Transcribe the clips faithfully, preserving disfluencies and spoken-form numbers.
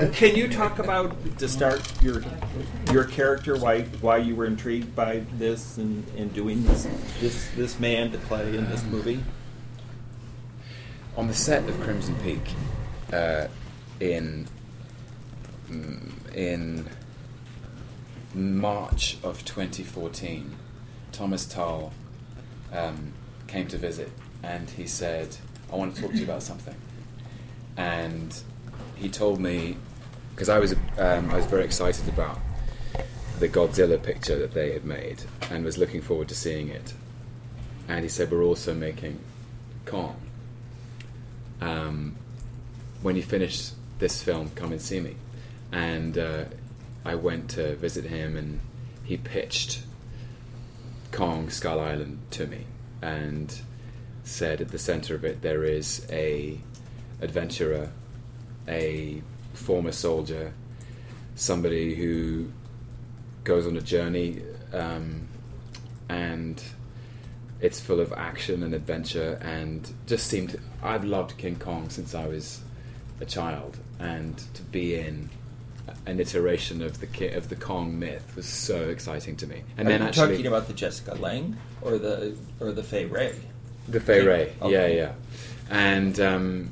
Can you talk about, to start, your your character, why why you were intrigued by this and, and doing this, this this man to play in this movie? On the set of Crimson Peak, uh, in in March of twenty fourteen, Thomas Tull um, came to visit, and he said, "I want to talk to you about something." And he told me, because I was um, I was very excited about the Godzilla picture that they had made, and was looking forward to seeing it. And he said, "We're also making Kong. Um, when you finish this film, come and see me." And uh, I went to visit him, and he pitched Kong Skull Island to me, and said at the center of it there is a adventurer, a former soldier, somebody who goes on a journey, um, and it's full of action and adventure, and just seemed... I've loved King Kong since I was a child, and to be in an iteration of the Ki- of the Kong myth was so exciting to me. And Are then you actually talking about the Jessica Lange or the or the Fay Ray? the Fay Ray, Okay. yeah, yeah, and um,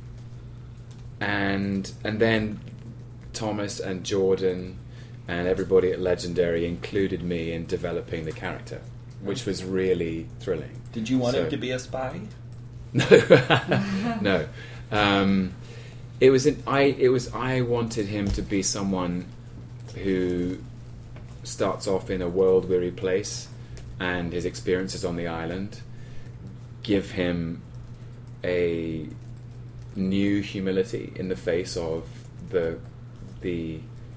and and then Thomas and Jordan and everybody at Legendary included me in developing the character, which was really thrilling. Did you want So- him to be a spy? No, no. Um, it was an, I. It was I wanted him to be someone who starts off in a world-weary place, and his experiences on the island give him a new humility in the face of the the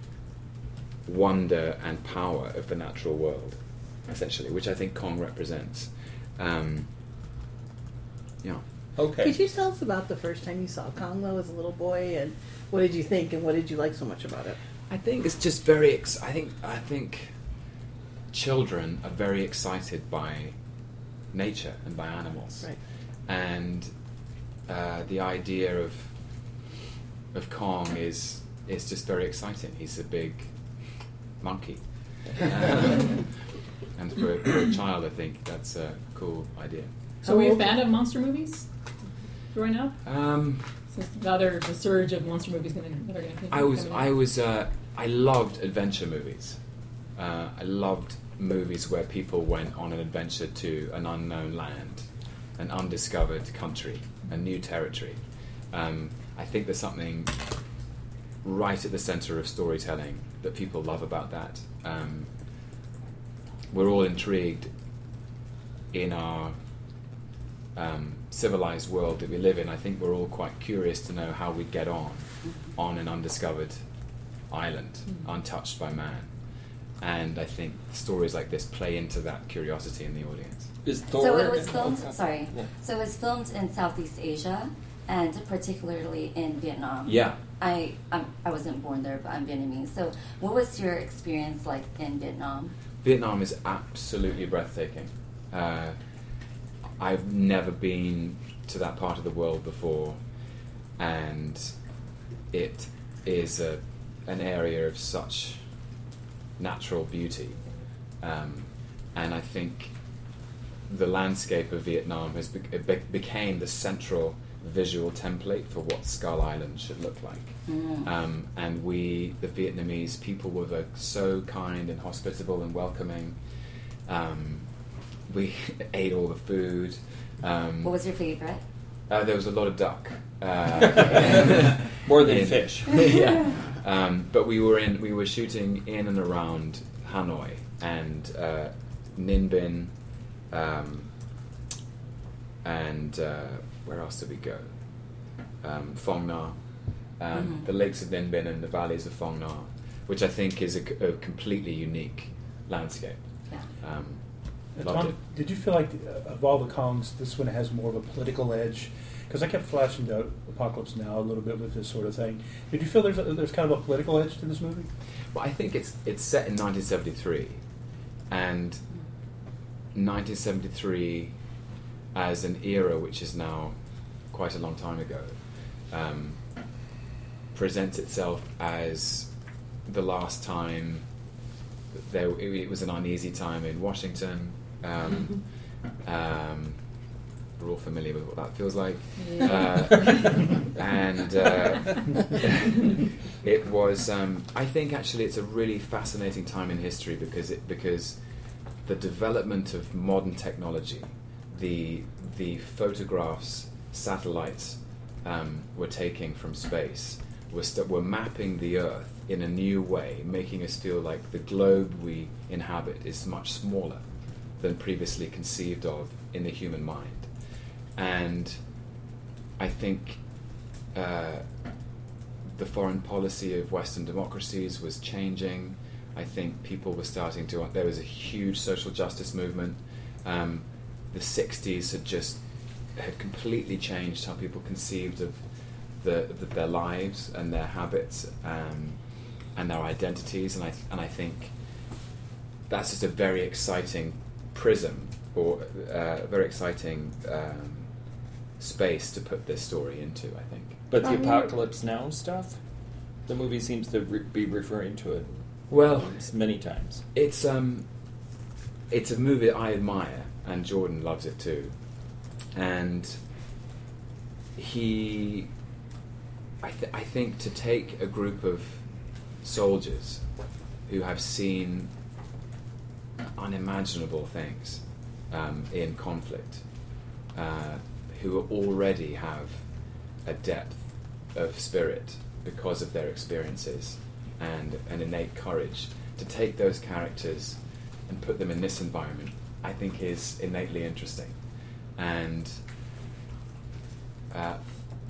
wonder and power of the natural world, essentially, which I think Kong represents. Um, yeah. Okay. Could you tell us about the first time you saw Kong, though, as a little boy, and what did you think, and what did you like so much about it? I think it's just very. Ex- I think. I think children are very excited by nature and by animals, Right. and uh, the idea of of Kong is is just very exciting. He's a big monkey, um, and for, for a child, I think that's a cool idea. So were you a fan of monster movies growing up? Um, Since now there's a surge of monster movies going to that are going to I was, I was, uh, I loved adventure movies. Uh, I loved movies where people went on an adventure to an unknown land, an undiscovered country, a new territory. Um, I think there's something right at the center of storytelling that people love about that. Um, we're all intrigued in our um, civilized world that we live in. I think we're all quite curious to know how we'd get on on an undiscovered island, mm-hmm. untouched by man. And I think stories like this play into that curiosity in the audience. Is Thor... So it was filmed. Okay. Sorry. Yeah. So it was filmed in Southeast Asia, and particularly in Vietnam. Yeah. I I'm, I wasn't born there, but I'm Vietnamese. So what was your experience like in Vietnam? Vietnam is absolutely breathtaking. Uh, I've never been to that part of the world before, and it is a, an area of such natural beauty. Um, and I think the landscape of Vietnam has be- it be- became the central visual template for what Skull Island should look like. Mm. Um, and we, the Vietnamese people, were the, so kind and hospitable and welcoming. Um, we ate all the food. Um, What was your favorite? uh, there was a lot of duck. Uh, More than in- fish. yeah. Um, but we were in. We were shooting in and around Hanoi and uh, Ninh Binh, um, and uh, where else did we go? Um, Phong Nha, um, Mhm. the lakes of Ninh Binh and the valleys of Phong Nha, which I think is a, c- a completely unique landscape. Yeah. Um, Uh, loved Tom, it. did you feel like uh, of all the Kongs, this one has more of a political edge? Because I kept flashing to Apocalypse Now a little bit with this sort of thing. Did you feel there's a, there's kind of a political edge to this movie? Well, I think it's it's set in nineteen seventy-three, and nineteen seventy-three as an era which is now quite a long time ago, um, presents itself as the last time there it, it was an uneasy time in Washington. Um, um, we're all familiar with what that feels like, uh, and uh, it was. Um, I think actually it's a really fascinating time in history because it because the development of modern technology, the the photographs satellites um, were taking from space, were st- were mapping the Earth in a new way, making us feel like the globe we inhabit is much smaller than previously conceived of in the human mind. And I think uh, the foreign policy of Western democracies was changing. I think people were starting to... There was a huge social justice movement. Um, the sixties had just had completely changed how people conceived of the, the, their lives and their habits um, and their identities. And I, and I think that's just a very exciting prism or uh, a very exciting... Um, space to put this story into, I think. But the Um, Apocalypse Now stuff, the movie seems to re- be referring to it Well, many times. it's um, it's a movie I admire, and Jordan loves it too. And he, I, th- I think, to take a group of soldiers who have seen unimaginable things um, in conflict. Uh, who already have a depth of spirit because of their experiences and an innate courage, to take those characters and put them in this environment, I think is innately interesting. And uh,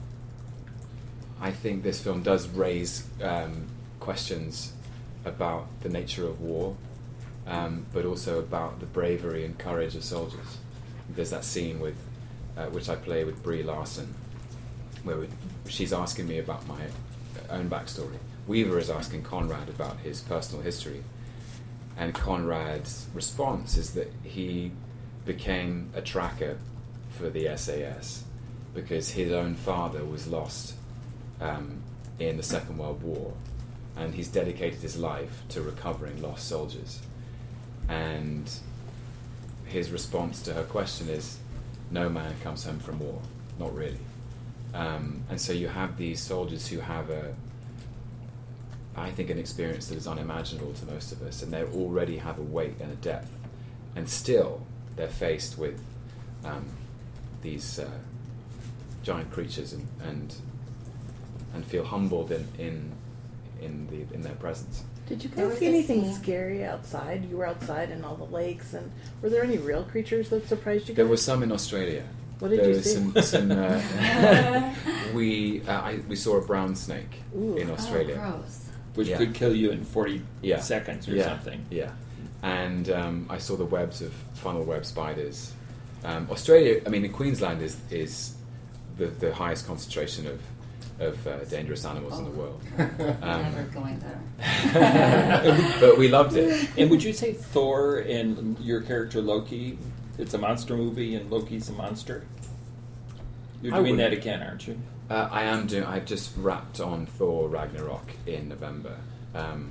I think this film does raise um, questions about the nature of war, um, but also about the bravery and courage of soldiers. There's that scene with Uh, which I play with Brie Larson, where we, she's asking me about my own backstory. Weaver is asking Conrad about his personal history, and Conrad's response is that he became a tracker for the S A S because his own father was lost um, in the Second World War, and he's dedicated his life to recovering lost soldiers. And his response to her question is, no man comes home from war, not really. Um, and so you have these soldiers who have a, I think, an experience that is unimaginable to most of us, and they already have a weight and a depth, and still they're faced with um, these uh, giant creatures and, and and feel humbled in in in the in their presence. Did you There guys was see a anything scene- scary outside? You were outside in all the lakes, and were there any real creatures that surprised you guys? There were some in Australia. What did there you was see? Some, some, uh, we uh, I, we saw a brown snake Ooh. in Australia. Oh, gross. Which Yeah. could kill you in forty Yeah. seconds or yeah. something. Yeah, and um, I saw the webs of funnel web spiders. Um, Australia, I mean, in Queensland is is the, the highest concentration of of uh, dangerous animals in the world. Um, Never going there. but we loved it. And would you say Thor and your character Loki, it's a monster movie and Loki's a monster? You're I doing that wouldn't- again, aren't you? Uh, I am doing. I've just wrapped on Thor Ragnarok in November. Um,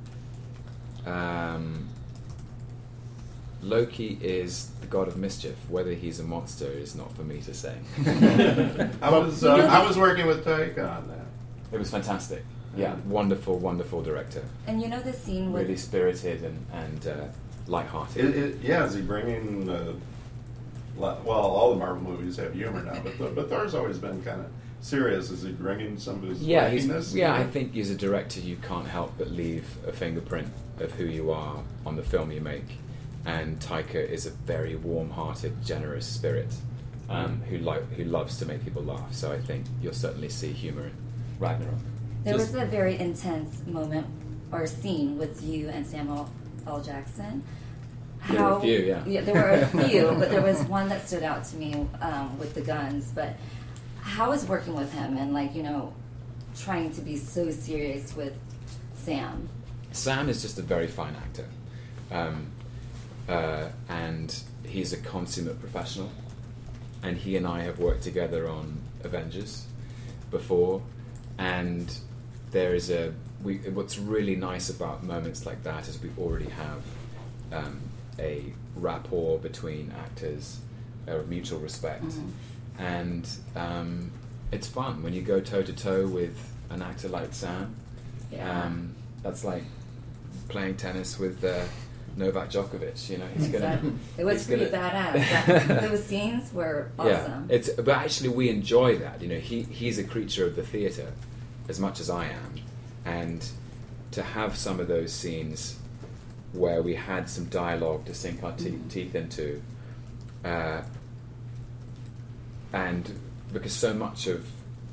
um, Loki is the god of mischief. Whether he's a monster is not for me to say. I was uh, I was working with Taika on that. It was fantastic. Yeah, wonderful, wonderful director. And you know the scene with Really spirited and and uh, lighthearted. It, it, yeah, is he bringing? Uh, li- well, all the Marvel movies have humor now, but the, but Thor's always been kind of serious. Is he bringing some of his Yeah, he's, wackiness? yeah. I think as a director, you can't help but leave a fingerprint of who you are on the film you make. And Taika is a very warm-hearted, generous spirit um, who like who loves to make people laugh. So I think you'll certainly see humor in Ragnarok. there Just- was a very intense moment or scene with you and Samuel L. Jackson. There were a few, yeah. there were a few, but there was one that stood out to me um, with the guns. But how was working with him and, like, you know, trying to be so serious with Sam? Sam is just a very fine actor. Um, uh, and he's a consummate professional. And he and I have worked together on Avengers before. And there is a we. What's really nice about moments like that is we already have um, a rapport between actors, a mutual respect, Mm-hmm. and um, it's fun when you go toe to toe with an actor like Sam. Yeah. Um, that's like playing tennis with uh, Novak Djokovic. You know, he's gonna. Exactly. It was he's pretty gonna- badass. That, those scenes were awesome. Yeah, it's but actually we enjoy that. You know, he he's a creature of the theatre as much as I am, and to have some of those scenes where we had some dialogue to sink our te- Mhm. teeth into, uh, and because so much of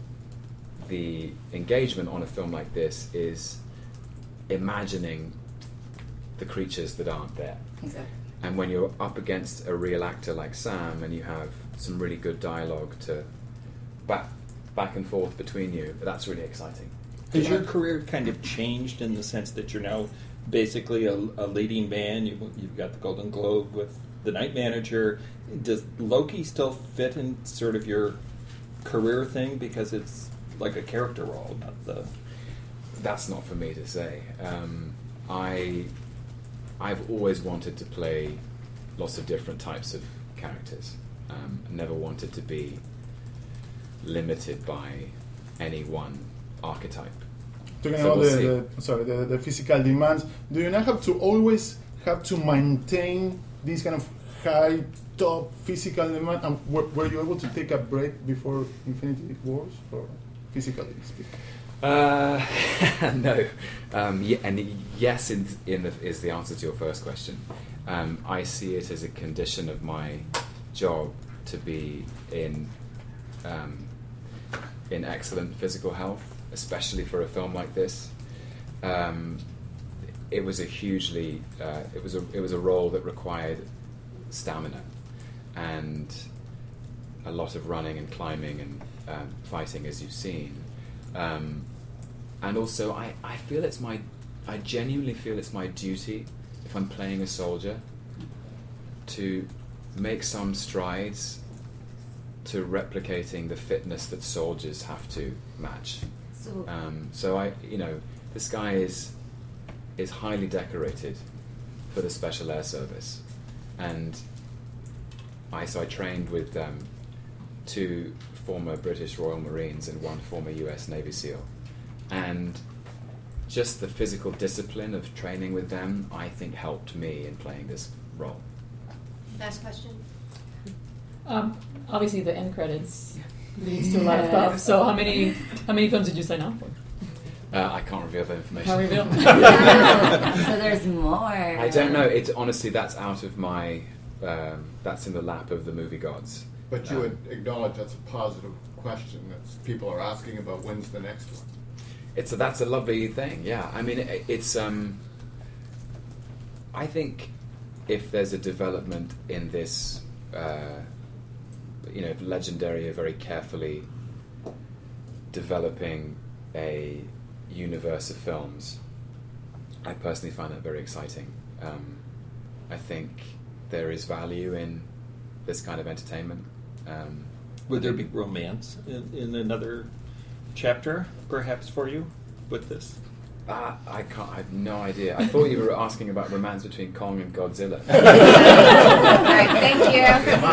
the engagement on a film like this is imagining the creatures that aren't there. Exactly. And when you're up against a real actor like Sam and you have some really good dialogue to back back and forth between you, that's really exciting. Has your career kind of changed in the sense that you're now basically a, a leading man? You've, you've got the Golden Globe with The Night Manager. Does Loki still fit in sort of your career thing because it's like a character role, not the... That's not for me to say. Um, I, I've always wanted to play lots of different types of characters. Um, I never wanted to be limited by any one archetype. Talking So about we'll the, see. the sorry the, the physical demands, do you not have to always have to maintain this kind of high top physical demand? And were, were you able to take a break before Infinity Wars, or physically speaking? Uh, no, um, yeah, and yes, in, in the, is the answer to your first question. Um, I see it as a condition of my job to be in um, in excellent physical health, especially for a film like this. Um, it was a hugely uh, it was a it was a role that required stamina and a lot of running and climbing and um, fighting, as you've seen. Um, and also, I, I feel it's my, I genuinely feel it's my duty, if I'm playing a soldier, to make some strides to replicating the fitness that soldiers have to match. So, Um, so I, you know, this guy is is highly decorated for the Special Air Service, and I so I trained with um, two former British Royal Marines and one former U S Navy SEAL, and just the physical discipline of training with them, I think, helped me in playing this role. Last question. Um, obviously, the end credits leads to a lot of stuff. So, how many how many films did you sign on for? Uh, I can't reveal that information. Can't reveal. so there's more. I don't know. It's honestly that's out of my. Um, that's in the lap of the movie gods. But you Um, would acknowledge that's a positive question that people are asking about when's the next one. It's a, that's a lovely thing. Yeah, I mean, it, it's. Um, I think if there's a development in this, uh, you know, legendary, very carefully developing a universe of films, I personally find that very exciting. Um, I think there is value in this kind of entertainment. Um, Would there be romance in, in another chapter, perhaps, for you with this? Uh, I can't. I have no idea. I thought you were asking about romance between Kong and Godzilla. All right, thank you.